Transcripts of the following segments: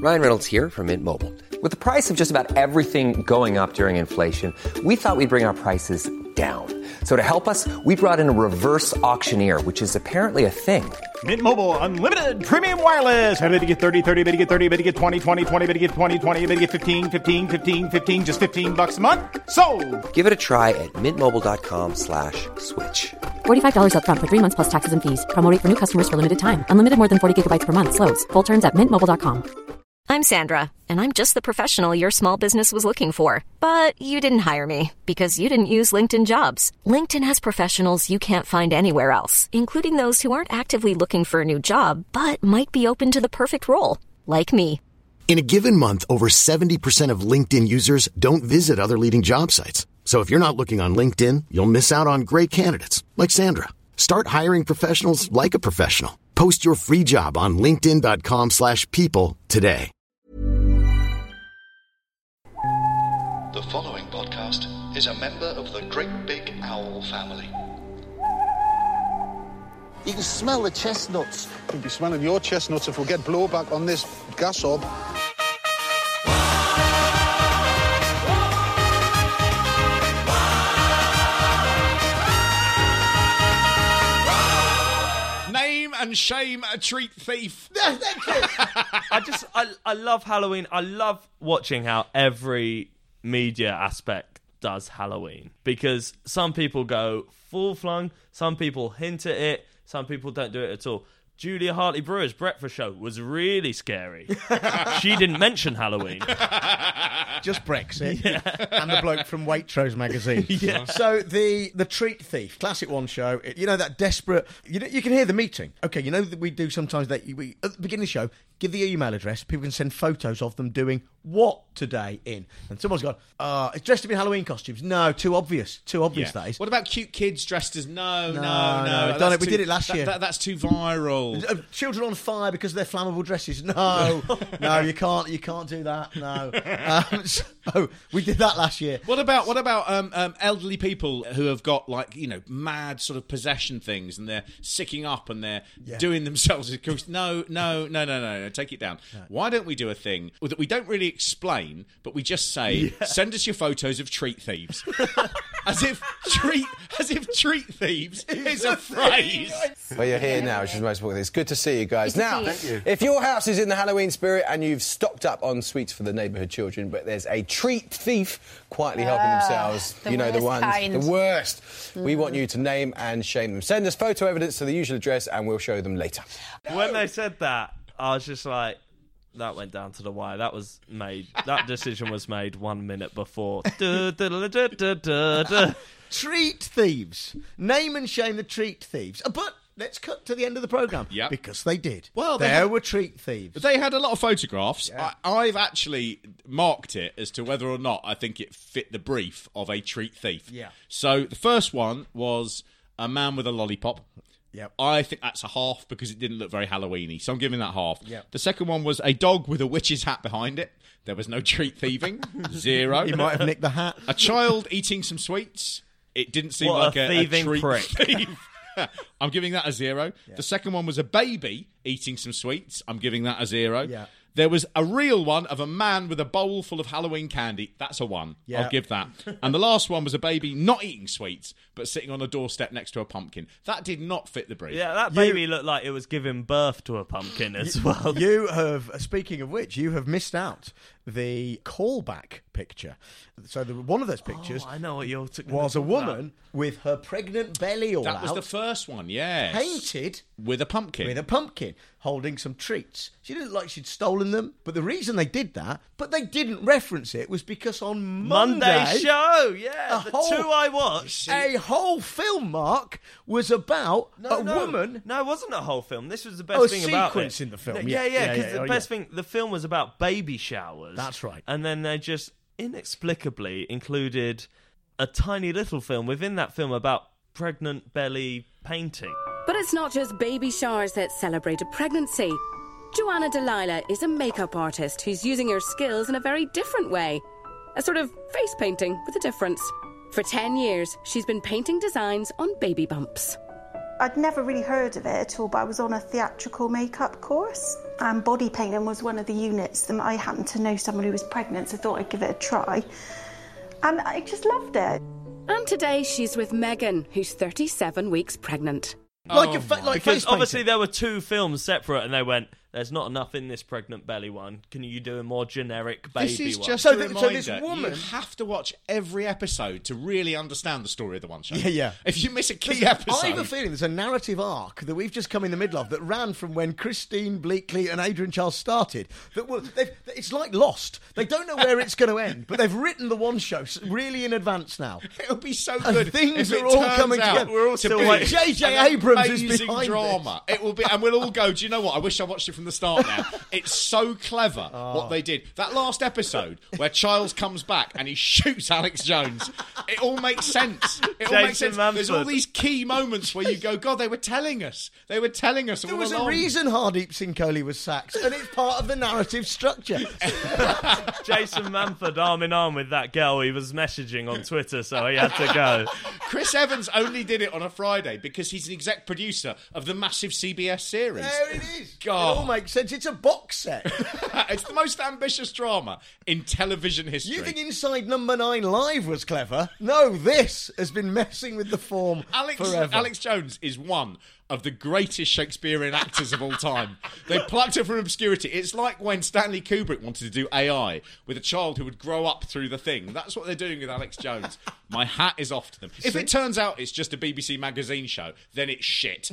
Ryan Reynolds here from Mint Mobile. With the price of just about everything going up during inflation, we thought we'd bring our prices down. So to help us, we brought in a reverse auctioneer, which is apparently a thing. Mint Mobile Unlimited Premium Wireless. How to get 30, 30, bit to get 30, bit to get 20, 20, 20, bit to get 20, 20, bit to get 15, 15, 15, 15, just $15 a month? Sold! Give it a try at mintmobile.com/switch. $45 up front for 3 months plus taxes and fees. Promo rate for new customers for limited time. Unlimited more than 40 gigabytes per month. Slows full terms at mintmobile.com. I'm Sandra, and I'm just the professional your small business was looking for. But you didn't hire me because you didn't use LinkedIn Jobs. LinkedIn has professionals you can't find anywhere else, including those who aren't actively looking for a new job, but might be open to the perfect role, like me. In a given month, over 70% of LinkedIn users don't visit other leading job sites. So if you're not looking on LinkedIn, you'll miss out on great candidates like Sandra. Start hiring professionals like a professional. Post your free job on linkedin.com/people today. The following podcast is a member of the Great Big Owl family. You can smell the chestnuts. You'll be smelling your chestnuts if we get blowback on this gas hob. Name and shame a treat thief. Thank you. I love Halloween. I love watching how every media aspect does Halloween, because some people go full flung, some people hint at it, some people don't do it at all. Julia Hartley-Brewer's breakfast show was really scary. She didn't mention Halloween. Just Brexit. Yeah. And the bloke from Waitrose magazine. Yeah. So the Treat Thief, Classic One show, you know, that desperate... You can hear the meeting. Okay, you know that we do sometimes that we at the beginning of the show, give the email address, people can send photos of them doing what today in. And someone's gone, it's dressed up in Halloween costumes. No, too obvious. Too obvious, that is. What about cute kids dressed as... No. We did it last year. That's too viral. Children on fire because of their flammable dresses. No, you can't do that. No. So we did that last year. What about elderly people who have got, like, you know, mad sort of possession things, and they're sicking up and they're doing themselves? No. Take it down. No. Why don't we do a thing that we don't really explain, but we just say, send us your photos of treat thieves, as if treat thieves is a phrase. Well, you're here now, which is the most important. It's good to see you guys. Now, if your house is in the Halloween spirit and you've stocked up on sweets for the neighbourhood children, but there's a treat thief quietly helping themselves, the worst. We want you to name and shame them. Send us photo evidence to the usual address and we'll show them later. When they said that, I was just like, that went down to the wire. That decision was made 1 minute before. Treat thieves. Name and shame the treat thieves. But let's cut to the end of the programme. Yep. Because they did. Well, there were treat thieves. They had a lot of photographs. Yeah. I've actually marked it as to whether or not I think it fit the brief of a treat thief. Yeah. So the first one was a man with a lollipop. Yep. I think that's a half because it didn't look very Halloween-y, so I'm giving that half. Yep. The second one was a dog with a witch's hat behind it. There was no treat thieving. 0. He might have nicked the hat. A child eating some sweets. It didn't seem what like a thieving treat prick. thief. I'm giving that a 0. Yeah. The second one was a baby eating some sweets. I'm giving that a 0. Yeah. There was a real one of a man with a bowl full of Halloween candy. That's a 1. Yeah. I'll give that. And the last one was a baby not eating sweets, but sitting on a doorstep next to a pumpkin. That did not fit the brief. Yeah, that baby looked like it was giving birth to a pumpkin as well. You have, speaking of which, you have missed out the callback picture. So one of those pictures I know what you're talking was a about. woman with her pregnant belly all out. That was the first one, yes. Painted with a pumpkin. Holding some treats. She didn't look like she'd stolen them, but the reason they did that, but they didn't reference it, was because on Monday show, the two I watched. A whole film, Mark, was about woman. No, it wasn't a whole film. This was the best thing about it. Sequence in the film. Yeah, because the best thing, the film was about baby showers. That's right. And then they just inexplicably included a tiny little film within that film about pregnant belly painting. But it's not just baby showers that celebrate a pregnancy. Joanna Delilah is a makeup artist who's using her skills in a very different way. A sort of face painting with a difference. For 10 years, she's been painting designs on baby bumps. I'd never really heard of it at all, but I was on a theatrical makeup course, and body painting was one of the units, and I happened to know someone who was pregnant, so I thought I'd give it a try. And I just loved it. And today she's with Megan, who's 37 weeks pregnant. Because obviously there were two films separate, and they went, there's not enough in this pregnant belly one. Can you do a more generic baby one? This is just a reminder. So this woman... You have to watch every episode to really understand the story of the one show. Yeah. If you miss a key episode... I have a feeling there's a narrative arc that we've just come in the middle of that ran from when Christine Bleakley and Adrian Charles started. It's like Lost. They don't know where it's going to end, but they've written the one show really in advance now. It'll be so good. And things if are all coming together. We're all still waiting. J.J. Abrams is behind drama. This. It will be, and we'll all go, do you know what? I wish I watched it from the start now. It's so clever what they did. That last episode where Childs comes back and he shoots Alex Jones, it all makes sense. There's all these key moments where you go, God, they were telling us. There was a reason Hardeep Singh Kohli was sacked, and it's part of the narrative structure. Jason Manford arm in arm with that girl he was messaging on Twitter, so he had to go. Chris Evans only did it on a Friday because he's an exec producer of the massive CBS series. There it is. God. It all makes sense. It's a box set. It's the most ambitious drama in television history. You think Inside Number 9 Live was clever? No, this has been messing with the form forever. Alex Jones is one of the greatest Shakespearean actors of all time. They plucked her from obscurity. It's like when Stanley Kubrick wanted to do AI with a child who would grow up through the thing. That's what they're doing with Alex Jones. My hat is off to them. If it turns out it's just a BBC magazine show, then it's shit.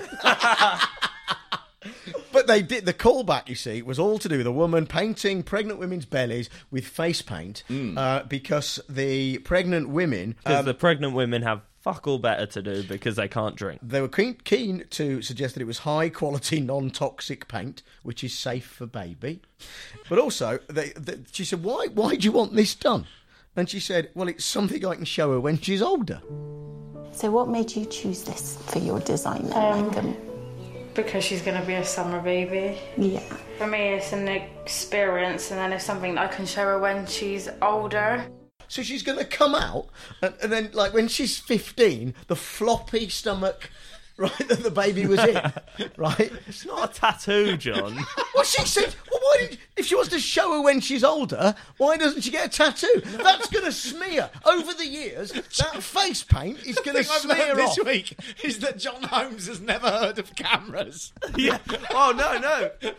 But they did. The callback, you see, was all to do with a woman painting pregnant women's bellies with face paint because the pregnant women... Because the pregnant women have fuck all better to do because they can't drink. They were keen to suggest that it was high-quality, non-toxic paint, which is safe for baby. But also, she said, why do you want this done? And she said, well, it's something I can show her when she's older. So what made you choose this for your design then, Megan? Because she's going to be a summer baby. Yeah. For me, it's an experience, and then it's something that I can show her when she's older. So she's going to come out, and then, like, when she's 15, the floppy stomach, right, that the baby was in, right? It's not a tattoo, John. Well, she said, if she wants to show her when she's older, why doesn't she get a tattoo? That's going to smear. Over the years, that face paint is going to smear off. This week is that John Holmes has never heard of cameras. Yeah. Oh, no.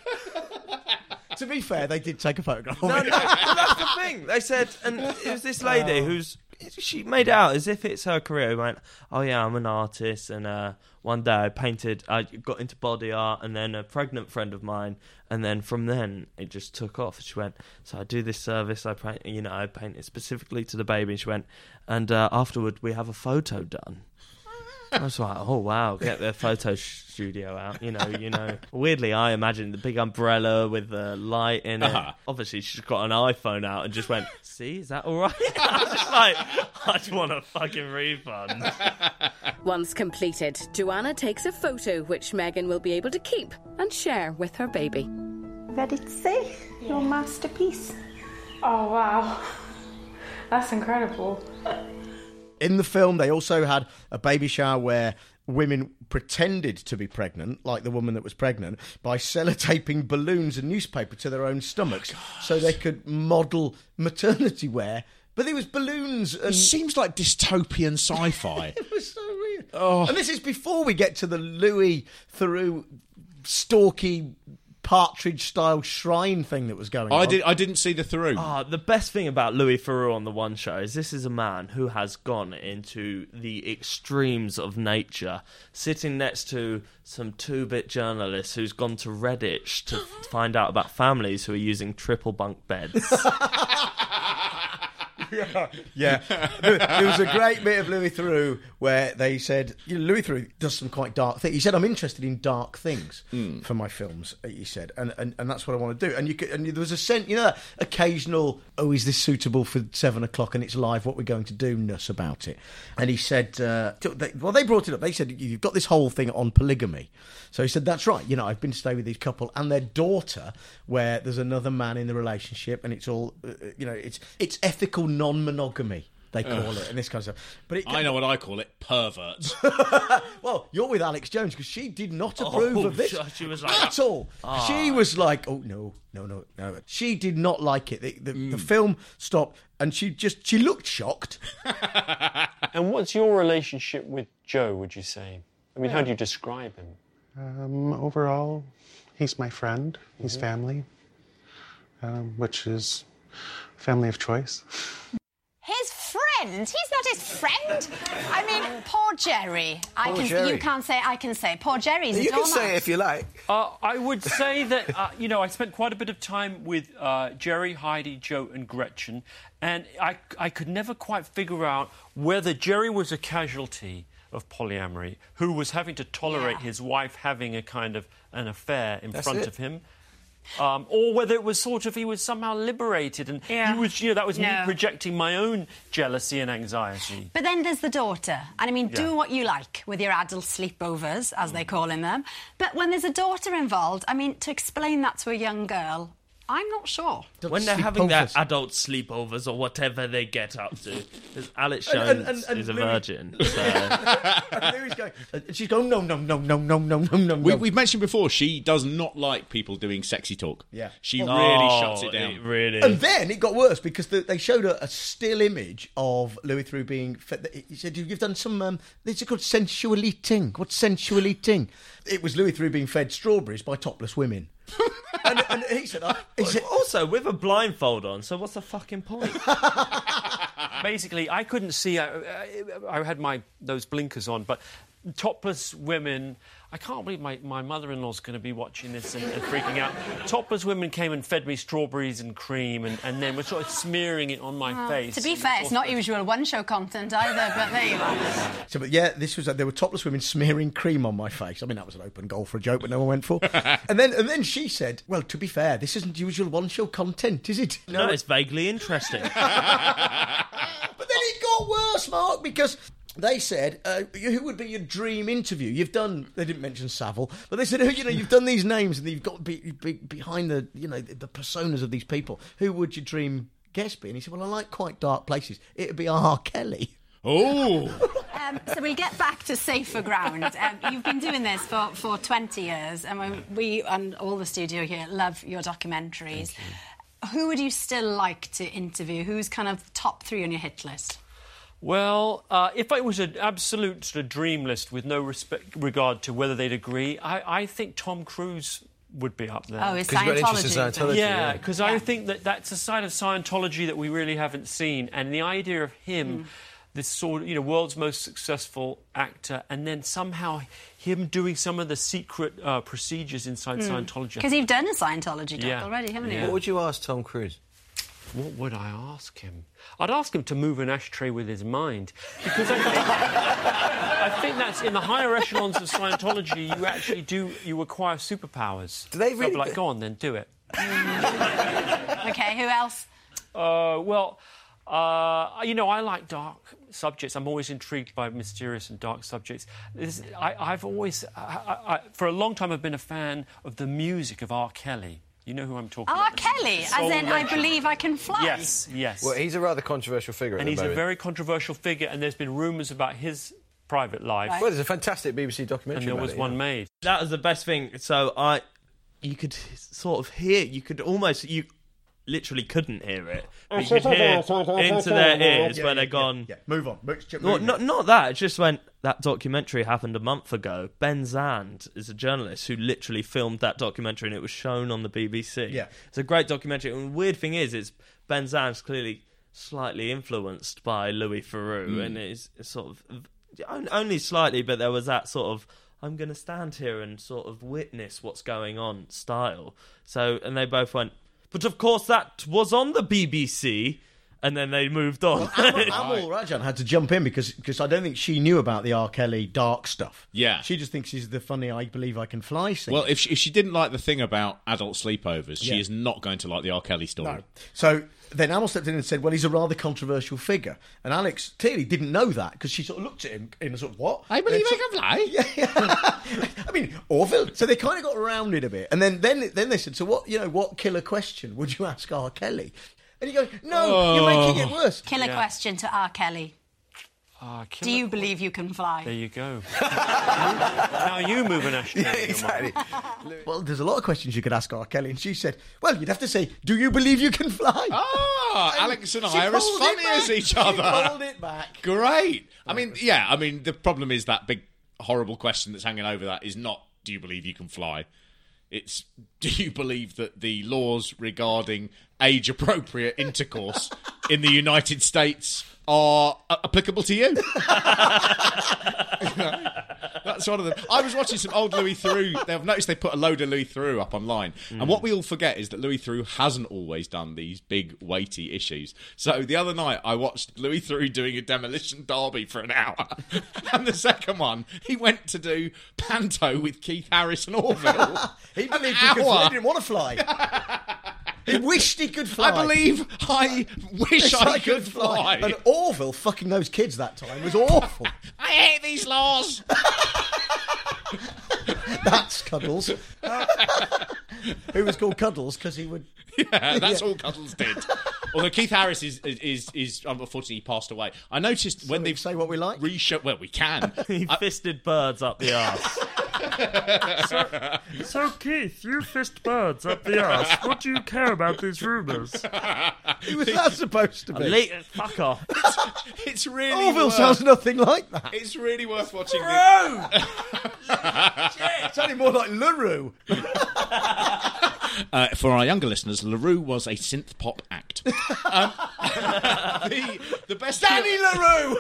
To be fair, they did take a photograph of No, it. that's the thing. They said, and it was this lady she made it out as if it's her career. Who went, oh yeah, I'm an artist, and one day I got into body art, and then a pregnant friend of mine, and then from then it just took off. She went, so I do this service, I paint it specifically to the baby. And she went, and afterward we have a photo done. I was like, oh wow, get the photo studio out, you know. Weirdly, I imagined the big umbrella with the light in it. Obviously, she's got an iPhone out and just went, see, is that all right? I was just like, I just want a fucking refund. Once completed, Joanna takes a photo which Megan will be able to keep and share with her baby. Ready to see your masterpiece? Oh, wow. That's incredible. In the film, they also had a baby shower where women pretended to be pregnant, like the woman that was pregnant, by sellotaping balloons and newspaper to their own stomachs so they could model maternity wear. But there was balloons and... It seems like dystopian sci-fi. It was so weird. Oh. And this is before we get to the Louis Theroux stalky Partridge-style shrine thing that was going on. I didn't see the Theroux. The best thing about Louis Theroux on the One Show is this is a man who has gone into the extremes of nature, sitting next to some 2-bit journalists who's gone to Redditch to find out about families who are using triple bunk beds. Yeah. There was a great bit of Louis Theroux where they said, Louis Theroux does some quite dark things. He said, I'm interested in dark things for my films, he said, and that's what I want to do. And there was a sense, that occasional, is this suitable for 7 o'clock and it's live, what we're going to do-ness about it. And he said, they brought it up. They said, you've got this whole thing on polygamy. So he said, that's right. I've been to stay with these couple and their daughter, where there's another man in the relationship, and it's all, it's ethical non-monogamy. they call it, and this kind of stuff. But I know what I call it, pervert. Well, you're with Alex Jones, because she did not approve of this she was like, at all. She was like, oh, no. She did not like it. The film stopped, and she looked shocked. And what's your relationship with Joe, would you say? I mean, how do you describe him? Overall, he's my friend. He's family, which is family of choice. His friend? He's not his friend. I mean, poor Jerry. Jerry. You can't say. I can say. Poor Jerry's a You can doormat. say it if you like. I would say that, I spent quite a bit of time with Jerry, Heidi, Joe and Gretchen, and I could never quite figure out whether Jerry was a casualty of polyamory, who was having to tolerate his wife having a kind of an affair in front of him. Or whether it was sort of he was somehow liberated, and he was, that was me projecting my own jealousy and anxiety. But then there's the daughter, and I mean, do what you like with your adult sleepovers, as they call them. But when there's a daughter involved, I mean, to explain that to a young girl, I'm not sure. When they're having their adult sleepovers or whatever they get up to, because Alex Jones is a virgin. So. And Louis going, she's going, no. We've mentioned before, she does not like people doing sexy talk. Yeah. She really shuts it down. Really. And then it got worse, because they showed a still image of Louis Theroux being fed. He said, you've done some, it's called sensual eating. What's sensual eating? It was Louis Theroux being fed strawberries by topless women. and he said, also with a blindfold on, so what's the fucking point? Basically, I couldn't see. I had those blinkers on, but topless women. I can't believe my mother-in-law's going to be watching this and freaking out. Topless women came and fed me strawberries and cream, and then were sort of smearing it on my face. To be fair, it's not usual one-show content either, but there you are. So, but yeah, this was there were topless women smearing cream on my face. I mean, that was an open goal for a joke, but no one went for. and then she said, "Well, to be fair, this isn't usual one-show content, is it?" No, it's vaguely interesting. But then it got worse, Mark, because they said, who would be your dream interview? They didn't mention Savile, but they said, you've done these names and you've got to be behind the personas of these people. Who would your dream guest be? And he said, well, I like quite dark places. It'd be R. Kelly. Oh! So we'll get back to safer ground. You've been doing this for 20 years, and we and all the studio here love your documentaries. Who would you still like to interview? Who's kind of top 3 on your hit list? Well, if it was an absolute sort of dream list with no regard to whether they'd agree, I think Tom Cruise would be up there. Oh, is Scientology? Yeah, because I think that's a side of Scientology that we really haven't seen, and the idea of him, this sort of world's most successful actor, and then somehow him doing some of the secret procedures inside Scientology. Because you've done a Scientology doc already, haven't you? What would you ask Tom Cruise? What would I ask him? I'd ask him to move an ashtray with his mind, because I think that's in the higher echelons of Scientology. You acquire superpowers. Do they really? So I'd be like, go on, then do it. Okay, who else? I like dark subjects. I'm always intrigued by mysterious and dark subjects. I've always, for a long time, I've been a fan of the music of R. Kelly. You know who I'm talking about? R. Kelly, as in I Believe I Can Fly? Yes. Well, he's a rather controversial figure and he's a very controversial figure, and there's been rumours about his private life. Right. Well, there's a fantastic BBC documentary and there was one made. That was the best thing. So you could sort of hear, you literally couldn't hear it. But you could hear into their ears where they're gone. Yeah. Move on. Not that. It's just when that documentary happened a month ago. Ben Zand is a journalist who literally filmed that documentary, and it was shown on the BBC. Yeah. It's a great documentary. And the weird thing is Ben Zand's clearly slightly influenced by Louis Theroux, and it's sort of only slightly, but there was that sort of, I'm going to stand here and sort of witness what's going on style. So, and they both went, but of course that was on the BBC, and then they moved on. Well, Amal Rajan had to jump in because I don't think she knew about the R. Kelly dark stuff. Yeah. She just thinks she's the funny I Believe I Can Fly singer. Well, if she didn't like the thing about adult sleepovers, she is not going to like the R. Kelly story. No. So then Amal stepped in and said, well, he's a rather controversial figure. And Alex clearly didn't know that, because she sort of looked at him in a sort of, what? I believe I can fly? Yeah. I mean, Orville. So they kind of got around it a bit. And then they said, so what killer question would you ask R. Kelly? And you go, no, you're making it worse. Killer question to R. Kelly. Do you believe you can fly? There you go. Now you move an ashtray. Yeah, exactly. Well, there's a lot of questions you could ask R. Kelly, and she said, well, you'd have to say, do you believe you can fly? Alex and I are as funny as each other. She pulled it back. Great. I mean, the problem is that big, horrible question that's hanging over that is not, do you believe you can fly? It's, do you believe that the laws regarding age-appropriate intercourse in the United States are applicable to you? That's one of them. I was watching some old Louis Theroux. I've noticed they put a load of Louis Theroux up online. And what we all forget is that Louis Theroux hasn't always done these big, weighty issues. So the other night, I watched Louis Theroux doing a demolition derby for an hour. And the second one, he went to do panto with Keith Harris and Orville. He believed he could fly. He didn't want to fly. He wished he could fly. I wish I could fly. And Orville, fucking those kids that time, was awful. I hate these laws. That's Cuddles. Who was called Cuddles because he would... Yeah, that's all Cuddles did. Although Keith Harris is unfortunately he passed away. I noticed when they say what we like. Well, we can. He fisted birds up the arse. So Keith, you fist birds up the arse. What do you care about these rumours? He was not supposed to be. Fuck off. It's really Orville sounds nothing like that. It's really worth watching. It's only more like LaRue. For our younger listeners, LaRue was a synth pop act. The best Danny LaRue!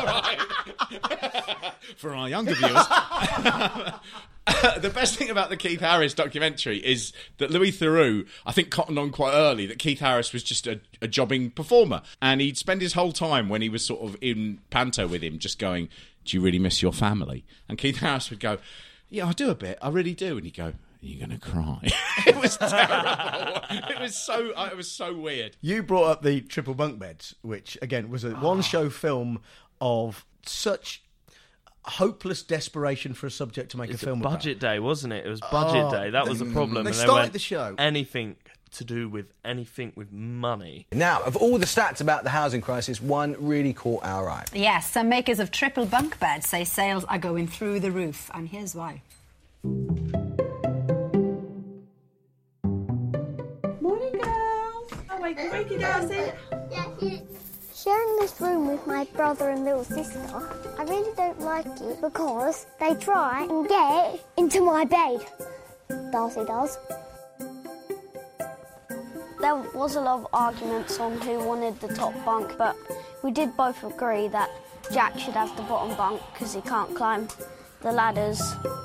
For our younger viewers, the best thing about the Keith Harris documentary is that Louis Theroux, I think, cottoned on quite early that Keith Harris was just a jobbing performer. And he'd spend his whole time when he was sort of in panto with him just going, do you really miss your family? And Keith Harris would go, yeah, I do a bit. I really do. And he'd go, are you going to cry? It was terrible. It was so weird. You brought up the triple bunk beds, which, again, was a one-show film of such hopeless desperation for a subject to make a film about. Budget day, wasn't it? It was budget day. That was the problem. They started the show. Anything to do with anything with money. Now, of all the stats about the housing crisis, one really caught our eye. Yes, some makers of triple bunk beds say sales are going through the roof, and here's why. Morning, girls. Oh, wake you girls in. Sharing this room with my brother and little sister, I really don't like it because they try and get into my bed. Darcy does. There was a lot of arguments on who wanted the top bunk, but we did both agree that Jack should have the bottom bunk because he can't climb the ladders.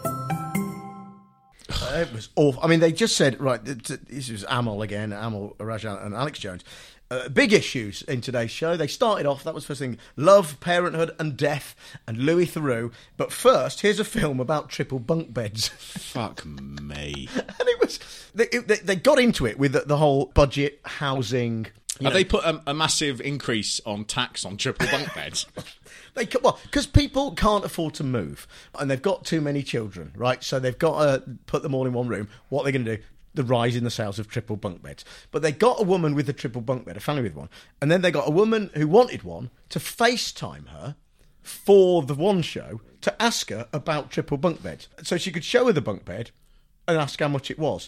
It was awful. I mean, they just said, right, this was Amal again, Amal Rajan and Alex Jones. Big issues in today's show. They started off, that was the first thing, love, parenthood and death, and Louis Theroux. But first, here's a film about triple bunk beds. Fuck me. And it was... They got into it with the whole budget, housing... Have they put a massive increase on tax on triple bunk beds? Because people can't afford to move, and they've got too many children, right? So they've got to put them all in one room. What are they going to do? The rise in the sales of triple bunk beds. But they got a woman with a triple bunk bed, a family with one, and then they got a woman who wanted one to FaceTime her for the one show to ask her about triple bunk beds. So she could show her the bunk bed and ask how much it was.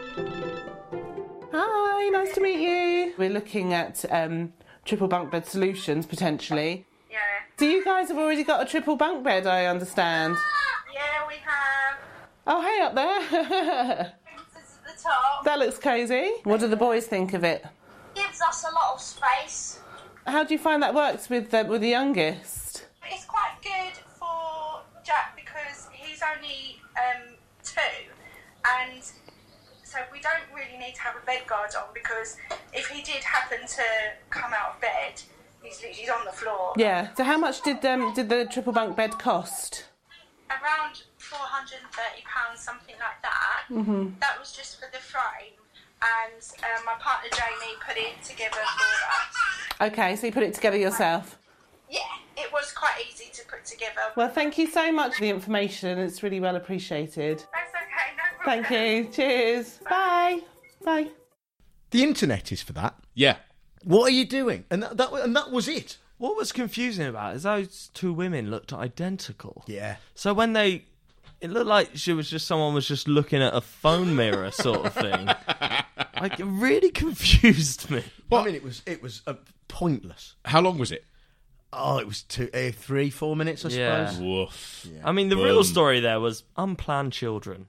Hi, nice to meet you. We're looking at triple bunk bed solutions, potentially. Yeah. So you guys have already got a triple bunk bed, I understand. Yeah, we have. Oh, hey, up there. The top. That looks cosy. What do the boys think of it? Gives us a lot of space. How do you find that works with the youngest? It's quite good for Jack because he's only 2, and so we don't really need to have a bed guard on because if he did happen to come out of bed, he's on the floor. Yeah. So how much did the triple bunk bed cost? Around £430, something like that. Mm-hmm. That was just for the frame, and my partner Jamie put it together for us. Okay, so you put it together yourself? Yeah, it was quite easy to put together. Well, thank you so much for the information. It's really well appreciated. That's okay, no problem. Thank you. Cheers. Bye. Bye. The internet is for that. Yeah. What are you doing? And that was it. What was confusing about it is those two women looked identical. Yeah. So when it looked like someone was just looking at a phone mirror sort of thing. Like, it really confused me. Well, I mean, it was pointless. How long was it? Oh, it was 3-4 minutes, I suppose. Woof. Yeah. I mean, the real story there was unplanned children.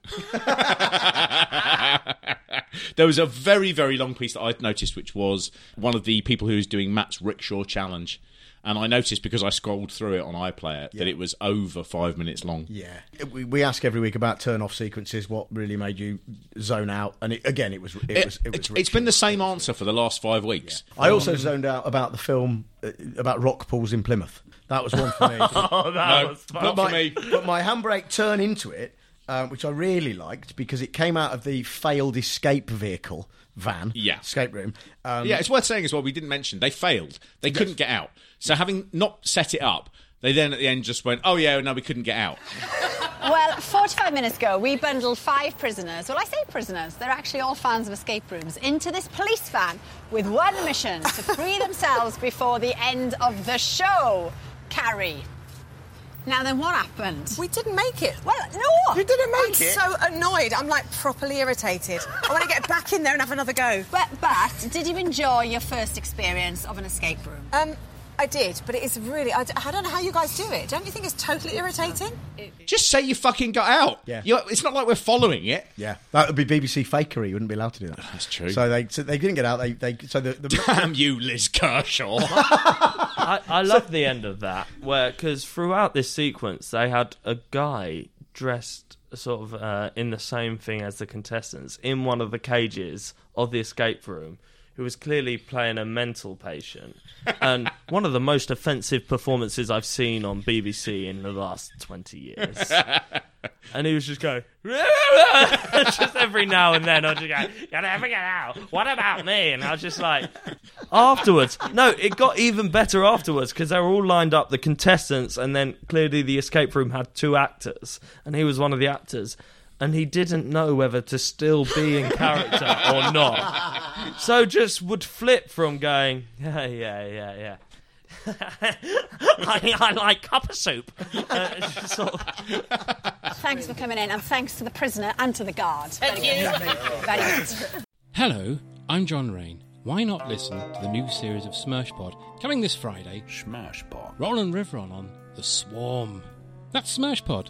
There was a very, very long piece that I'd noticed, which was one of the people who was doing Matt's Rickshaw Challenge. And I noticed, because I scrolled through it on iPlayer, that it was over 5 minutes long. Yeah. We ask every week about turn-off sequences, what really made you zone out. And it's been the same answer for the last 5 weeks. Yeah. I also zoned out about the film, about rock pools in Plymouth. That was one for me. Was fun. Not for me. But my handbrake turn into it, which I really liked, because it came out of the failed escape vehicle van, escape room. It's worth saying as well, we didn't mention, they failed. They couldn't get out. So having not set it up, they then at the end just went, oh yeah, no, we couldn't get out. Well, 45 minutes ago, we bundled 5 prisoners, well, I say prisoners, they're actually all fans of escape rooms, into this police van with one mission, to free themselves before the end of the show. Carrie. Now then, what happened? We didn't make it. Well, no. You didn't make it? I'm so annoyed. I'm, like, properly irritated. I want to get back in there and have another go. But did you enjoy your first experience of an escape room? I did, but it is really... I don't know how you guys do it. Don't you think it's totally irritating? Just say you fucking got out. Yeah. It's not like we're following it. Yeah. That would be BBC fakery. You wouldn't be allowed to do that. That's true. So they didn't get out. Damn you, Liz Kershaw. I love the end of that, because throughout this sequence, they had a guy dressed sort of in the same thing as the contestants in one of the cages of the escape room, who was clearly playing a mental patient. And one of the most offensive performances I've seen on BBC in the last 20 years. And he was just going... just every now and then, I'll just go, you'll never get out. What about me? And I was just like... Afterwards... No, it got even better afterwards, because they were all lined up, the contestants, and then clearly the escape room had 2 actors. And he was one of the actors. And he didn't know whether to still be in character or not. So just would flip from going, yeah. I like copper soup. Sort of. Thanks for coming in, and thanks to the prisoner and to the guard. Thank you. Very good. Hello, I'm John Rain. Why not listen to the new series of Smurshpod coming this Friday? Smurshpod. Roland Riveron on The Swarm. That's Smurshpod.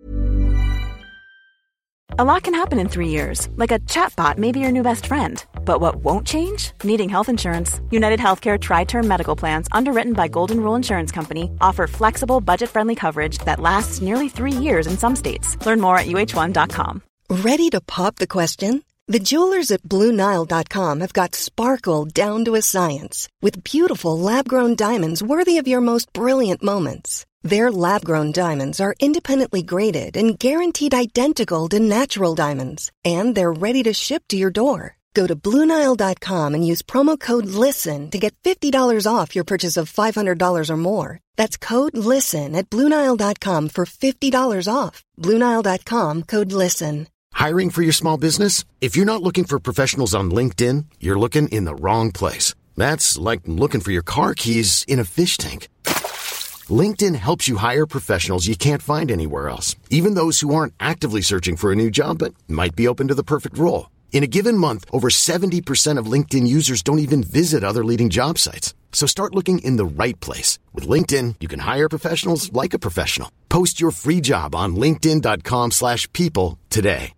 A lot can happen in 3 years, like a chatbot may be your new best friend. But what won't change? Needing health insurance. United Healthcare Tri-Term Medical Plans, underwritten by Golden Rule Insurance Company, offer flexible, budget-friendly coverage that lasts nearly 3 years in some states. Learn more at uh1.com. Ready to pop the question? The jewelers at BlueNile.com have got sparkle down to a science with beautiful lab-grown diamonds worthy of your most brilliant moments. Their lab-grown diamonds are independently graded and guaranteed identical to natural diamonds. And they're ready to ship to your door. Go to BlueNile.com and use promo code LISTEN to get $50 off your purchase of $500 or more. That's code LISTEN at BlueNile.com for $50 off. BlueNile.com, code LISTEN. Hiring for your small business? If you're not looking for professionals on LinkedIn, you're looking in the wrong place. That's like looking for your car keys in a fish tank. LinkedIn helps you hire professionals you can't find anywhere else, even those who aren't actively searching for a new job but might be open to the perfect role. In a given month, over 70% of LinkedIn users don't even visit other leading job sites. So start looking in the right place. With LinkedIn, you can hire professionals like a professional. Post your free job on linkedin.com/people today.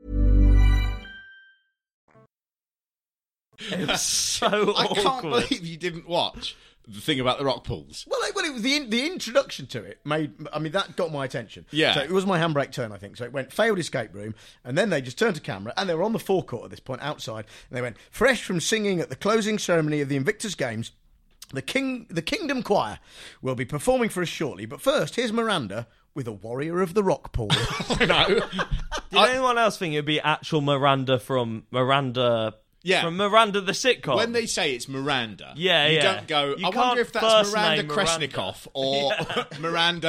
It was so I can't awkward. believe you didn't watch the thing about the rock pools. Well, it was the introduction to it that got my attention. Yeah. So it was my handbrake turn, I think. So it went failed escape room, and then they just turned to camera, and they were on the forecourt at this point outside, and they went, fresh from singing at the closing ceremony of the Invictus Games, the Kingdom Choir will be performing for us shortly. But first, here's Miranda with a warrior of the rock pool. No. Did anyone else think it'd be actual Miranda from Miranda... Yeah. From Miranda the sitcom. When they say it's Miranda, you don't go, I wonder if that's Miranda Kreshnikov or Miranda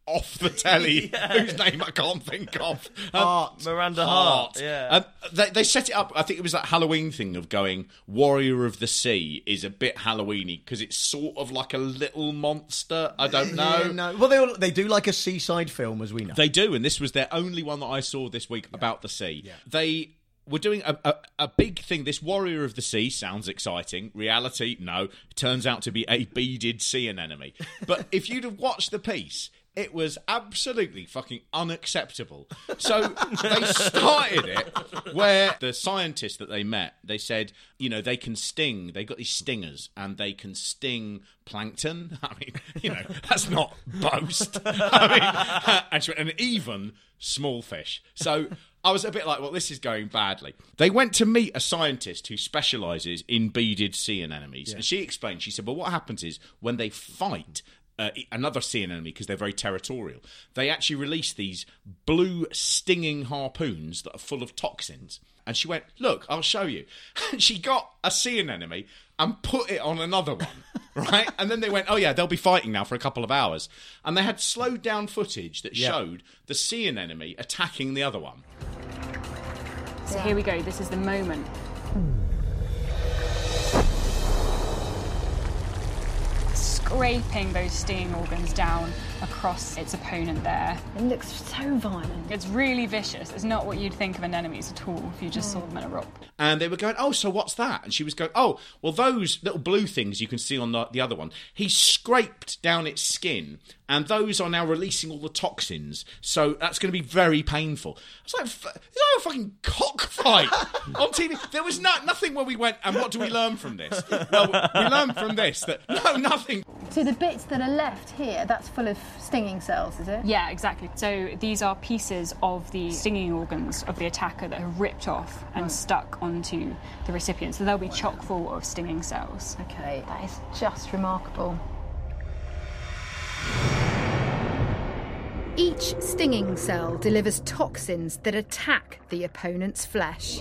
off the telly, whose name I can't think of. Miranda Hart. Yeah. They set it up. I think it was that Halloween thing of going, Warrior of the Sea is a bit Halloween-y because it's sort of like a little monster. I don't know. Yeah, no. Well, they do like a seaside film, as we know. They do, and this was their only one that I saw this week about the sea. Yeah. They were doing a big thing. This Warrior of the Sea sounds exciting. Reality, no. Turns out to be a beaded sea anemone. But if you'd have watched the piece, it was absolutely fucking unacceptable. So they started it where the scientists that they met, they said, you know, they can sting. They got these stingers and they can sting plankton. I mean, you know, that's not boast. And even small fish. So I was a bit like, well, this is going badly. They went to meet a scientist who specialises in beaded sea anemones. Yeah. And she explained, she said, well, what happens is when they fight another sea anemone, because they're very territorial, they actually release these blue stinging harpoons that are full of toxins. And she went, look, I'll show you. And she got a sea anemone and put it on another one, right? And then they went, oh yeah, they'll be fighting now for a couple of hours. And they had slowed down footage that showed the sea anemone attacking the other one. So here we go, this is the moment. Scraping those stinging organs down across its opponent there. It looks so violent. It's really vicious. It's not what you'd think of anemones at all if you just saw them in a rock. And they were going, oh, so what's that? And she was going, oh, well, those little blue things you can see on the other one, he scraped down its skin, and those are now releasing all the toxins, so that's going to be very painful. I was like, is that a fucking cockfight on TV? There was nothing where we went, and what do we learn from this? Well, we learned from this that, no, nothing. So the bits that are left here, that's full of stinging cells, is it? Yeah, exactly. So these are pieces of the stinging organs of the attacker that are ripped off and stuck onto the recipient. So they'll be chock full of stinging cells. Okay, that is just remarkable. Each stinging cell delivers toxins that attack the opponent's flesh.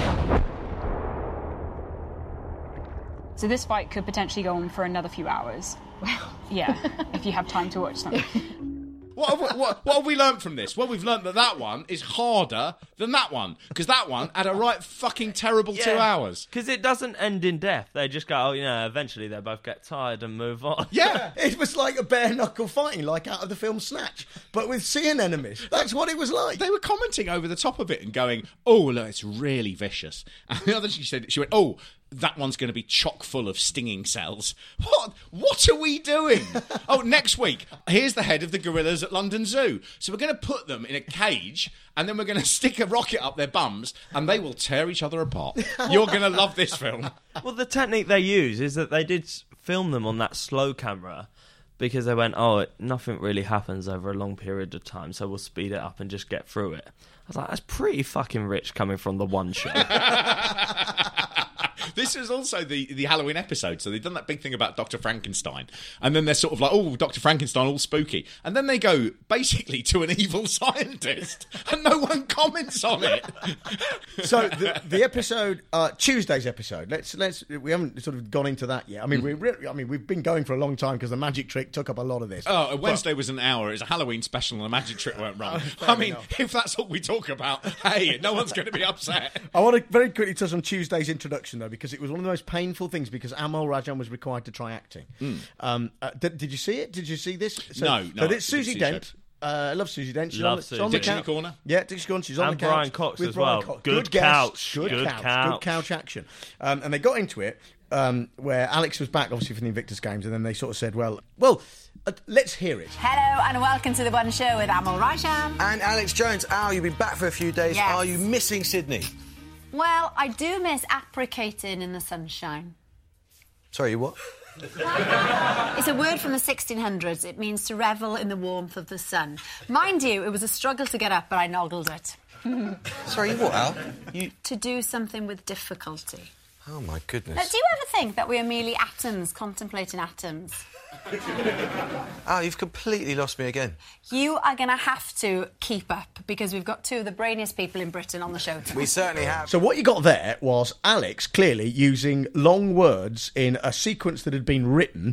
So this fight could potentially go on for another few hours. Wow. Yeah, if you have time to watch something. What have we learnt from this? Well, we've learnt that one is harder than that one, because that one had a right fucking terrible 2 hours. Because it doesn't end in death. They just go, oh, you know, eventually they both get tired and move on. Yeah, it was like a bare-knuckle fighting, like out of the film Snatch, but with sea anemones. That's what it was like. They were commenting over the top of it and going, oh, look, it's really vicious. And the other, she went, oh, that one's going to be chock full of stinging cells. What are we doing? Oh, next week, here's the head of the gorillas at London Zoo. So we're going to put them in a cage, and then we're going to stick a rocket up their bums, and they will tear each other apart. You're going to love this film. Well, the technique they use is that they did film them on that slow camera, because they went, nothing really happens over a long period of time, so we'll speed it up and just get through it. I was like, that's pretty fucking rich coming from the one show. This is also the Halloween episode, so they've done that big thing about Dr. Frankenstein, and then they're sort of like, oh, Dr. Frankenstein, all spooky, and then they go basically to an evil scientist, and no one comments on it. So the episode, Tuesday's episode. We haven't sort of gone into that yet. I mean, we've been going for a long time because the magic trick took up a lot of this. Oh, Wednesday was an hour. It's a Halloween special, and a magic trick won't run. If that's all we talk about, hey, no one's going to be upset. I want to very quickly touch on Tuesday's introduction, though, because it was one of the most painful things, because Amol Rajan was required to try acting. Did you see it? Did you see this? No. So it's Susie Dent. I love Susie Dent. She's on the Dictionary Corner. Yeah, Dictionary Corner. She's on the couch. And Brian Cox as well. Good couch. Good couch action. And they got into it where Alex was back, obviously, from the Invictus Games, and then they sort of said, well, let's hear it. Hello and welcome to The One Show with Amol Rajan. And Alex Jones. Al, you've been back for a few days. Yes. Are you missing Sydney? Well, I do miss applicating in the sunshine. Sorry, what? It's a word from the 1600s. It means to revel in the warmth of the sun. Mind you, it was a struggle to get up, but I noggled it. Sorry, what, Al? To do something with difficulty. Oh, my goodness. Now, do you ever think that we are merely atoms contemplating atoms? Al, you've completely lost me again. You are going to have to keep up, because we've got two of the brainiest people in Britain on the show tonight. We certainly have. So what you got there was Alex clearly using long words in a sequence that had been written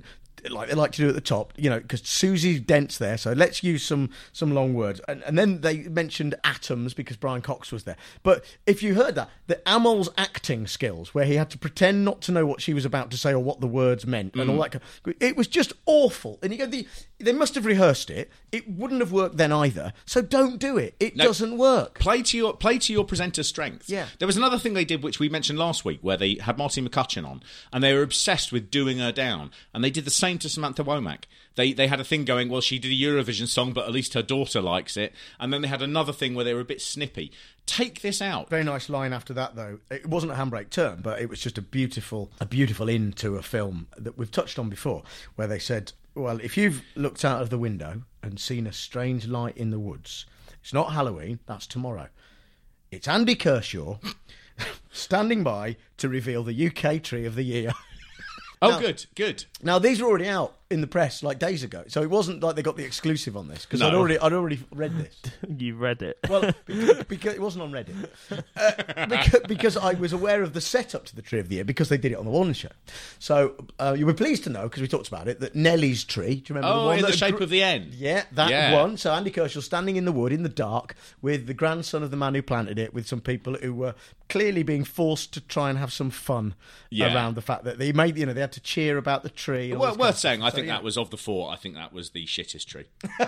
like they like to do at the top, because Susie Dent's there, so let's use some long words. And then they mentioned atoms because Brian Cox was there. But if you heard that Amal's acting skills, where he had to pretend not to know what she was about to say or what the words meant and all that, it was just awful. And you go, they must have rehearsed it. It wouldn't have worked then either. So don't do it. It doesn't work. Play to your presenter's strength. Yeah. There was another thing they did, which we mentioned last week, where they had Martine McCutcheon on, and they were obsessed with doing her down. And they did the same to Samantha Womack. They had a thing going, well, she did a Eurovision song, but at least her daughter likes it. And then they had another thing where they were a bit snippy. Take this out. Very nice line after that, though. It wasn't a handbrake turn, but it was just a beautiful end to a film that we've touched on before, where they said, well, if you've looked out of the window and seen a strange light in the woods, it's not Halloween, that's tomorrow. It's Andy Kershaw standing by to reveal the UK Tree of the Year. Now, good. Now, these were already out in the press like days ago, so it wasn't like they got the exclusive on this, because I'd already read this. You read it? Well, because it wasn't on Reddit. Because I was aware of the setup to the Tree of the Year, because they did it on the Warner Show. So you were pleased to know, because we talked about it, that Nellie's tree, do you remember the one? In the shape of the end. Yeah, that one. So Andy Kershaw standing in the wood, in the dark, with the grandson of the man who planted it, with some people who were clearly being forced to try and have some fun around the fact that they had to cheer about the tree. Well, worth saying, I think that was of the four, I think that was the shittest tree.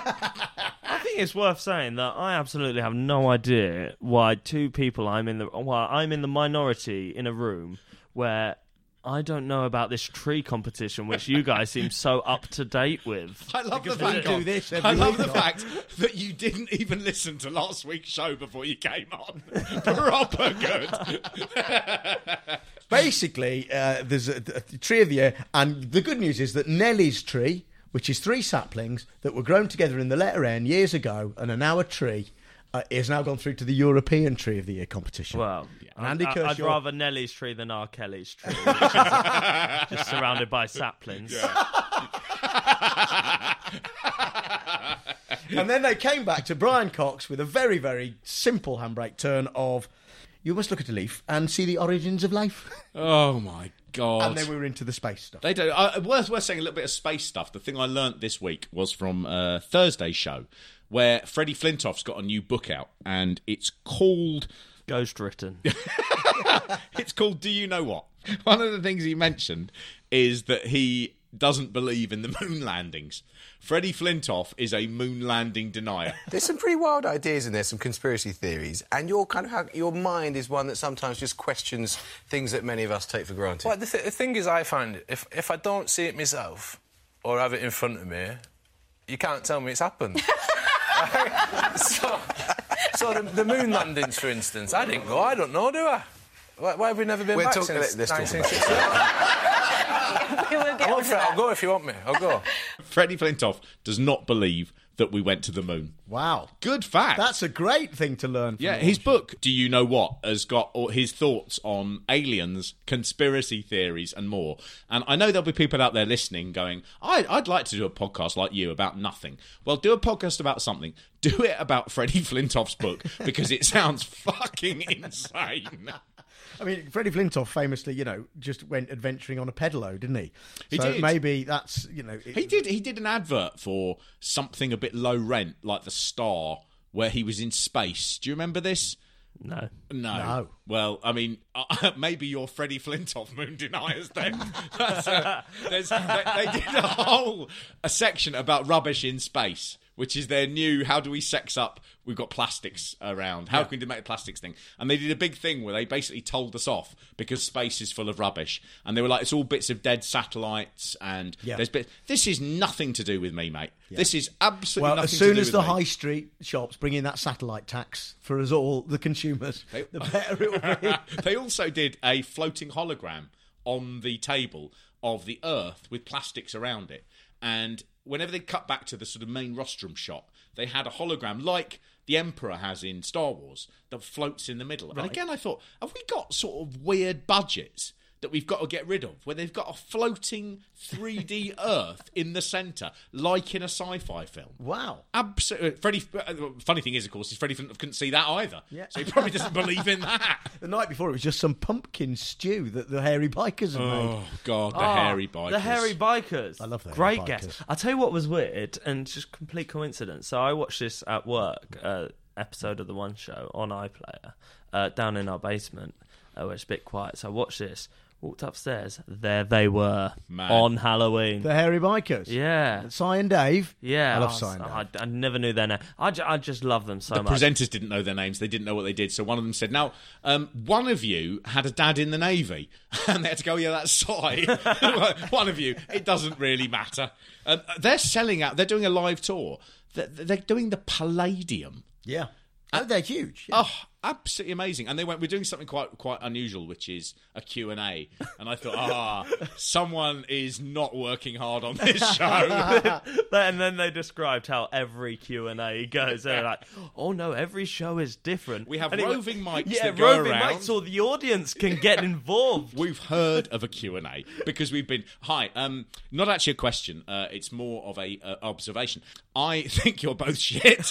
I think it's worth saying that I absolutely have no idea why two people I'm in the minority in a room where I don't know about this tree competition, which you guys seem so up to date with. I love the fact that you didn't even listen to last week's show before you came on. Proper good. Basically, there's a Tree of the Year, and the good news is that Nellie's tree, which is 3 saplings that were grown together in the letter N years ago and are now a tree, is now gone through to the European Tree of the Year competition. Well, and Andy Kershaw, I'd rather Nellie's tree than R. Kelly's tree, which is just surrounded by saplings. And then they came back to Brian Cox with a very, very simple handbrake turn of, you must look at a leaf and see the origins of life. Oh, my God. And then we were into the space stuff. They do. Worth saying a little bit of space stuff. The thing I learnt this week was from Thursday's show, where Freddie Flintoff's got a new book out, and it's called... Ghost Written. It's called Do You Know What? One of the things he mentioned is that he doesn't believe in the moon landings. Freddie Flintoff is a moon landing denier. There's some pretty wild ideas in there, some conspiracy theories, and your mind is one that sometimes just questions things that many of us take for granted. Well, the thing is, I find if I don't see it myself or have it in front of me, you can't tell me it's happened. So the moon landings, for instance, I didn't go. I don't know, do I? Why have we never been back since 1968? I'll go if you want me. I'll go. Freddie Flintoff does not believe that we went to the moon. Wow. Good fact. That's a great thing to learn from his book, Do You Know What?, has got his thoughts on aliens, conspiracy theories and more. And I know there'll be people out there listening going, I'd like to do a podcast like you about nothing. Well, do a podcast about something. Do it about Freddie Flintoff's book, because it sounds fucking insane. I mean, Freddie Flintoff famously, just went adventuring on a pedalo, didn't he? He did. Maybe that's, He did an advert for something a bit low rent, like The Star, where he was in space. Do you remember this? No. Well, I mean, maybe you're Freddie Flintoff moon deniers then. They did a section about rubbish in space, which is their new, how do we sex up? We've got plastics around. How can we make a plastics thing? And they did a big thing where they basically told us off because space is full of rubbish. And they were like, it's all bits of dead satellites and there's bits. This is nothing to do with me, mate. Yeah. This is absolutely nothing to do with me. Well, as soon as the high street shops bring in that satellite tax for us all, the consumers, the better it will be. They also did a floating hologram on the table of the Earth with plastics around it. And whenever they cut back to the sort of main rostrum shot, they had a hologram like the Emperor has in Star Wars that floats in the middle. Right. And again, I thought, have we got sort of weird budgets? that we've got to get rid of, where they've got a floating 3D Earth in the centre, like in a sci-fi film. Wow. Absolutely. Funny thing is, of course, is Freddie couldn't see that either. Yeah. So he probably doesn't believe in that. The night before, it was just some pumpkin stew that the Hairy Bikers had made. Oh, God, the Hairy Bikers. The Hairy Bikers. I love the Great Hairy guess. Bikers. I'll tell you what was weird, and just complete coincidence. So I watched this at work, episode of The One Show on iPlayer, down in our basement, where it's a bit quiet. So I watched this, walked upstairs, there they were, on Halloween. The Hairy Bikers? Yeah. Cy and Dave? Yeah. I love Cy and Dave. I never knew their name. I just love them so The much. presenters didn't know their names. They didn't know what they did. So one of them said, now, one of you had a dad in the Navy. And they had to go, yeah, that's Cy. One of you. It doesn't really matter. They're selling out. They're doing a live tour. They're doing the Palladium. Yeah. Oh, they're huge. Yeah. Oh, absolutely amazing. And they went, we're doing something quite unusual, which is a Q&A. And I thought, someone is not working hard on this show. And then they described how every Q&A goes. They're like, oh no, every show is different. We have And roving mics yeah, that go roving around. mics so the audience can get involved. We've heard of a Q&A because we've been... Hi, not actually a question. It's more of a observation. I think you're both shit.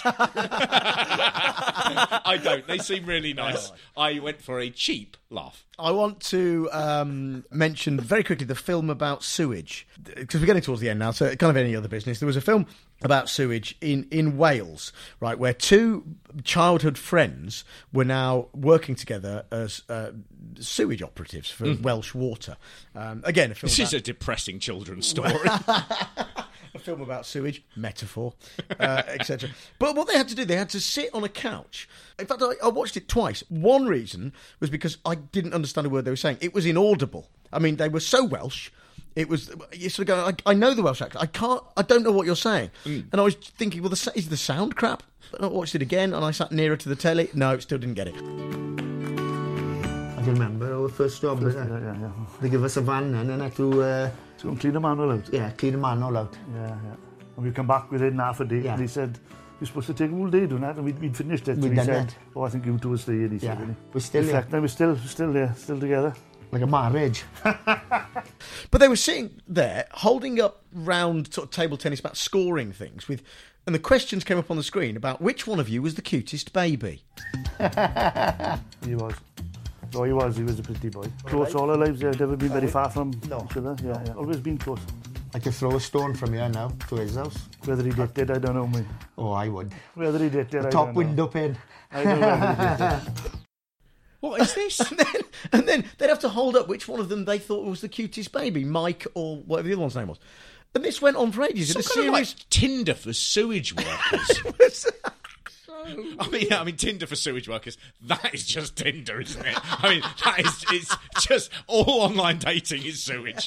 I don't. They seem really nice. I went for a cheap laugh. I want to mention very quickly the film about sewage, because we're getting towards the end now, so kind of any other business. There was a film about sewage in Wales, right, where two childhood friends were now working together as sewage operatives for Welsh Water. Again, a film This about... is a depressing children's story. A film about sewage, metaphor, etc. But what they had to do, they had to sit on a couch. In fact, I watched it twice. One reason was because I didn't understand a word they were saying. It was inaudible. I mean, they were so Welsh. It was, you sort of go, I know the Welsh accent. I don't know what you're saying. And I was thinking, well, is the sound crap? And I watched it again, and I sat nearer to the telly. No, still didn't get it. I can remember our first job. Yeah. They give us a van and then I had to clean the manhole out. Yeah, clean the manhole out. Yeah. And we come back within half a day. Yeah. And he said, you're supposed to take a whole day doing that. And we'd finished it. We'd and he done said, it. oh, I think you two will stay here. He said, We're still here. We're still there, still together. Like a marriage. But they were sitting there holding up round sort of table tennis about scoring things and the questions came up on the screen about which one of you was the cutest baby. He was. Oh, he was a pretty boy. Close all our lives, they've never been very far from each other. Yeah. Always been close. I could throw a stone from here now to his house. Whether he did, I don't know, mate. Oh, I would. Whether he did, I don't know. Top window pin. I don't know whether he did. What is this? and then they'd have to hold up which one of them they thought was the cutest baby, Mike or whatever the other one's name was. And this went on for ages. Some in a kind of series... like Tinder for sewage workers. I mean, Tinder for sewage workers. That is just Tinder, isn't it? I mean, it's just all online dating is sewage.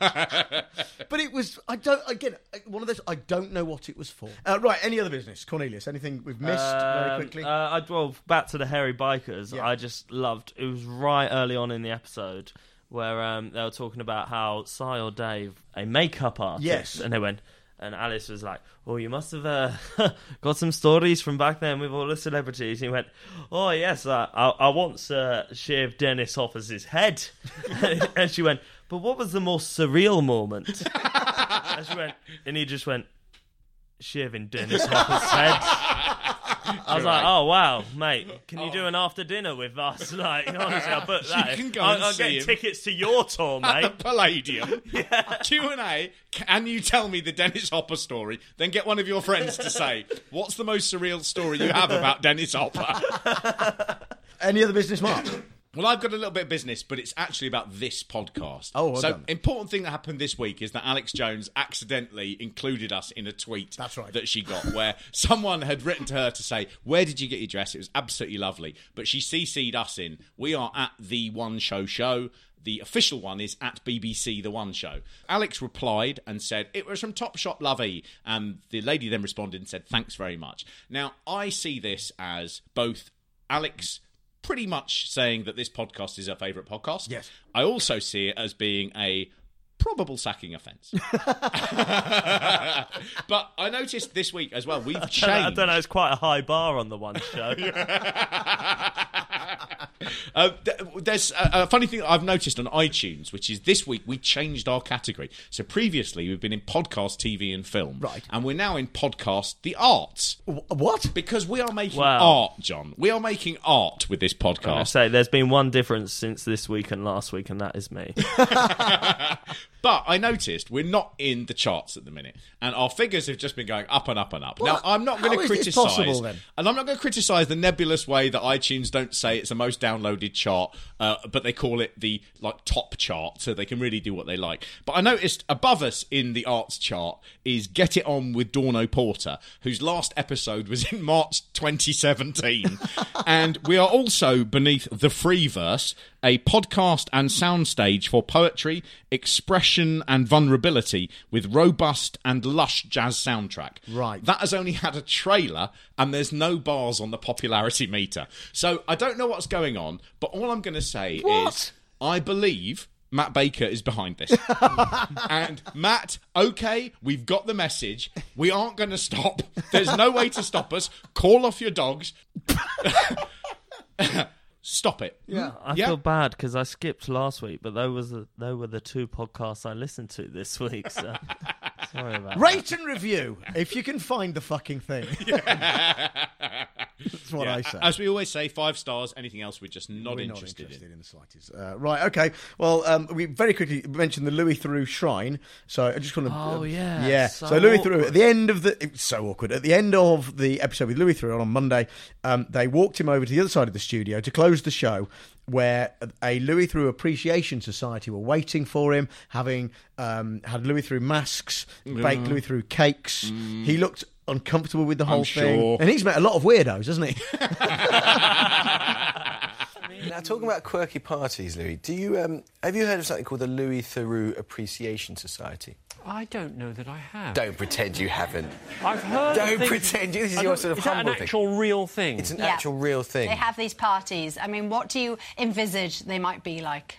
But it was. One of those. I don't know what it was for. Right. Any other business, Cornelius? Anything we've missed very quickly? Well, back to the Hairy Bikers. Yeah. I just loved. It was right early on in the episode where they were talking about how Cy or Dave, a makeup artist, yes, and they went. And Alice was like, oh, you must have got some stories from back then with all the celebrities. And he went, oh, yes, I once shaved Dennis Hopper's head. And she went, but what was the most surreal moment? And she went, and he just went, shaving Dennis Hopper's head. I was like, oh, wow, mate, can you do an after dinner with us? Like, honestly, I'll put that. You can go and I'll see get him tickets to your tour, mate. At the Palladium. Q&A, can you tell me the Dennis Hopper story? Then get one of your friends to say, what's the most surreal story you have about Dennis Hopper? Any other business, Mark? Well, I've got a little bit of business, but it's actually about this podcast. Oh, well so done. Important thing that happened this week is that Alex Jones accidentally included us in a tweet that she got, where someone had written to her to say, where did you get your dress? It was absolutely lovely. But she CC'd us in. We are at The One Show. The official one is at BBC The One Show. Alex replied and said, it was from Topshop Lovey. And the lady then responded and said, thanks very much. Now, I see this as both Alex pretty much saying that this podcast is her favourite podcast. Yes. I also see it as being a probable sacking offence. But I noticed this week as well, we've changed. I don't know, it's quite a high bar on The One Show. There's a funny thing that I've noticed on iTunes, which is this week we changed our category. So previously we've been in podcast, TV and film. Right. And we're now in podcast, the arts. What? Because we are making art, John. We are making art with this podcast. I say there's been one difference since this week and last week, and that is me. But I noticed we're not in the charts at the minute, and our figures have just been going up and up and up. Now, I'm not going to criticise, and I'm not going to criticise the nebulous way that iTunes don't say it's the most downloaded chart, but they call it the top chart, so they can really do what they like. But I noticed above us in the arts chart is Get It On with Dawn O'Porter, whose last episode was in March 2017, and we are also beneath The Freeverse, a podcast and soundstage for poetry, expression and vulnerability with robust and lush jazz soundtrack. Right. That has only had a trailer and there's no bars on the popularity meter. So I don't know what's going on, but all I'm going to say is I believe Matt Baker is behind this. And Matt, okay, we've got the message. We aren't going to stop. There's no way to stop us. Call off your dogs. Stop it. Yeah, I feel bad because I skipped last week, but they were the two podcasts I listened to this week. So sorry about that. Rate and review if you can find the fucking thing. That's what I say. As we always say, 5 stars. Anything else, we're just not interested in the slightest. Right, okay. Well, we very quickly mentioned the Louis Theroux Shrine. So I just want to... Oh, yeah. Yeah. So Louis Theroux, at the end of the... It was so awkward. At the end of the episode with Louis Theroux on Monday, they walked him over to the other side of the studio to close the show, where a Louis Theroux Appreciation Society were waiting for him, having had Louis Theroux masks, baked Louis Theroux cakes. He looked uncomfortable with the whole thing. Sure. And he's met a lot of weirdos, hasn't he? Now, talking about quirky parties, Louis, do you have you heard of something called the Louis Theroux Appreciation Society? I don't know that I have. Don't pretend you haven't. I've heard. Don't pretend. This is your sort of is that humble an actual real thing? It's an actual real thing. They have these parties. I mean, what do you envisage they might be like?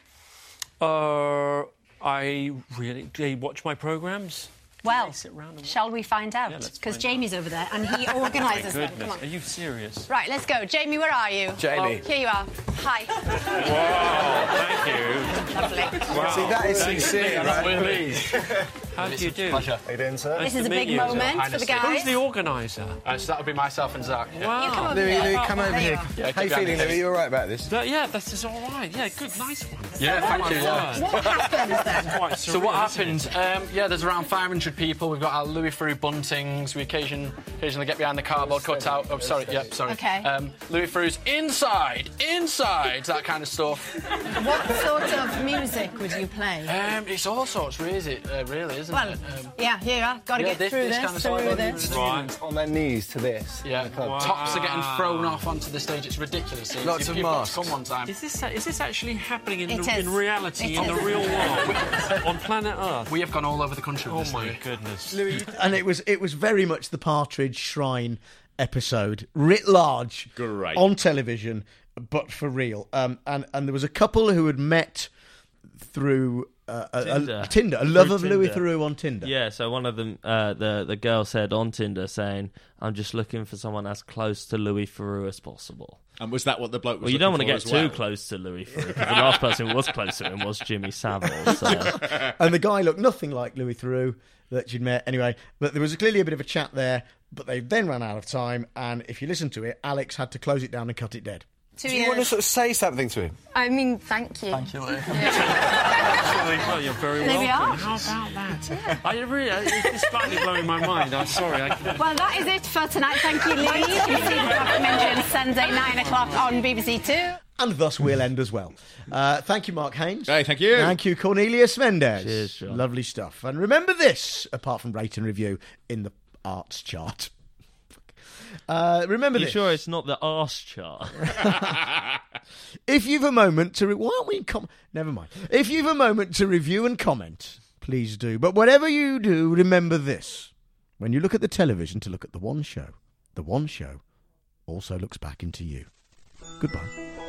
They watch my programmes. Well, shall we find out? Because Jamie's over there and he organises them. Come on. Are you serious? Right, let's go. Jamie, where are you? Jamie. Oh, here you are. Hi. Wow, thank you. Lovely. Wow. See, that is sincere, right? Please. How do you do? Pleasure. How you doing, sir? This is a big moment for the guys. Who's the organiser? So that would be myself and Zach. Yeah. Wow. You come over Louis, here. come over here. Yeah, How you feeling, Louis? You all right about this? Yeah, this is all right. Yeah, good, nice one. Yeah, thank you. Yeah. What happens then? So what happens? There's around 500 people. We've got our Louis Theroux buntings. We occasionally get behind the cardboard cutout. Oh, sorry. Yep, sorry. Okay. Louis Theroux's inside, that kind of stuff. What sort of music would you play? It's all sorts, really, isn't it? Well, yeah, here you are. Got to get through this. Kind of through this. Right. On their knees to this. Yeah. Wow. Tops are getting thrown off onto the stage. It's ridiculous. Lots of masks. Come one time. Is this actually happening in It is. reality, It in the is. real world, on planet Earth? We have gone all over the country with Oh this, my Louis. goodness. And it was very much the Partridge Shrine episode, writ large, Great. on television, but for real. And there was a couple who had met through Tinder, a love of Louis Theroux on Tinder. Yeah, so one of them, the girl said on Tinder saying, "I'm just looking for someone as close to Louis Theroux as possible." And was that what the bloke was Well, you don't want to looking get for as too well? close to Louis Theroux, because the last person who was close to him was Jimmy Savile. So. And the guy looked nothing like Louis Theroux that you'd met. Anyway, but there was clearly a bit of a chat there, but they then ran out of time, and if you listen to it, Alex had to close it down and cut it dead. Do you want to sort of say something to him? I mean, thank you. Thank you, Louis. Well, you're very There we welcome. are. How about that? It's slightly blowing my mind. I'm sorry. Well, that is it for tonight. Thank you, Louis. You can see the documentary on Sunday, 9 o'clock on BBC Two. And thus we'll end as well. Thank you, Mark Haynes. Hey, thank you. Thank you, Cornelius Mendes. Cheers, John. Lovely stuff. And remember this, apart from rate and review in the arts chart. Remember You this. sure it's not the arse chart? If you've a moment to... why aren't we in Never mind. If you've a moment to review and comment, please do. But whatever you do, remember this. When you look at the television to look at the one show also looks back into you. Goodbye.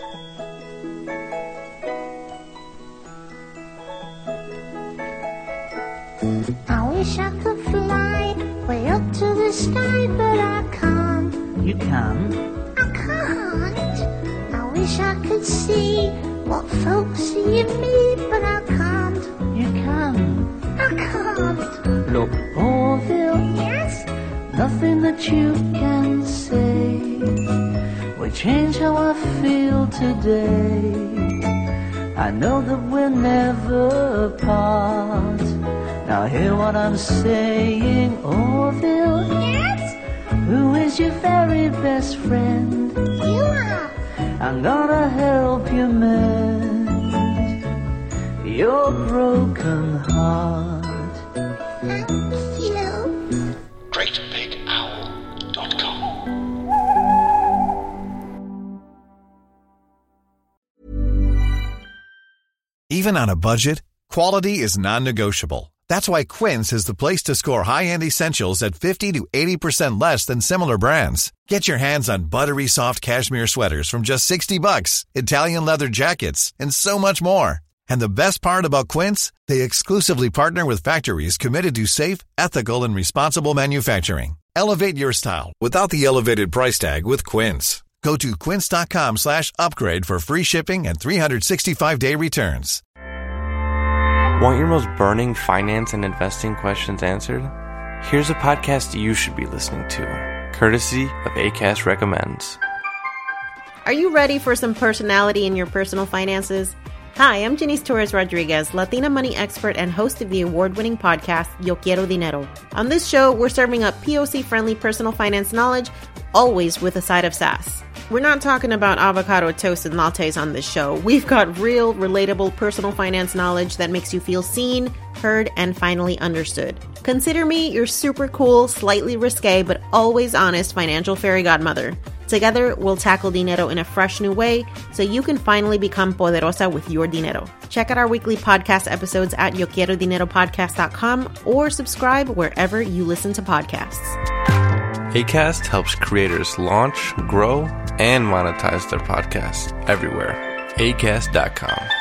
I wish I could fly way up to the sky, but I can't. You can. I can't. I wish I could could see what folks see in me, but I can't. You can. I can't. Look, Orville. Yes? Nothing that you can say will change how I feel today. I know that we'll never part. Now hear what I'm saying, Orville. Yes? Who is your very best friend? You are. I'm gonna help you mend your broken heart. Thank you. GreatBigOwl.com. Even on a budget, quality is non-negotiable. That's why Quince is the place to score high-end essentials at 50 to 80% less than similar brands. Get your hands on buttery soft cashmere sweaters from just $60, Italian leather jackets, and so much more. And the best part about Quince, they exclusively partner with factories committed to safe, ethical, and responsible manufacturing. Elevate your style without the elevated price tag with Quince. Go to quince.com/upgrade for free shipping and 365-day returns. Want your most burning finance and investing questions answered? Here's a podcast you should be listening to, courtesy of Acast Recommends. Are you ready for some personality in your personal finances? Hi, I'm Janice Torres-Rodriguez, Latina money expert and host of the award-winning podcast, Yo Quiero Dinero. On this show, we're serving up POC-friendly personal finance knowledge, always with a side of sass. We're not talking about avocado toast and lattes on this show. We've got real, relatable personal finance knowledge that makes you feel seen, heard, and finally understood. Consider me your super cool, slightly risque, but always honest financial fairy godmother. Together, we'll tackle dinero in a fresh new way so you can finally become poderosa with your dinero. Check out our weekly podcast episodes at YoQuieroDineroPodcast.com or subscribe wherever you listen to podcasts. Acast helps creators launch, grow, and monetize their podcasts everywhere. Acast.com.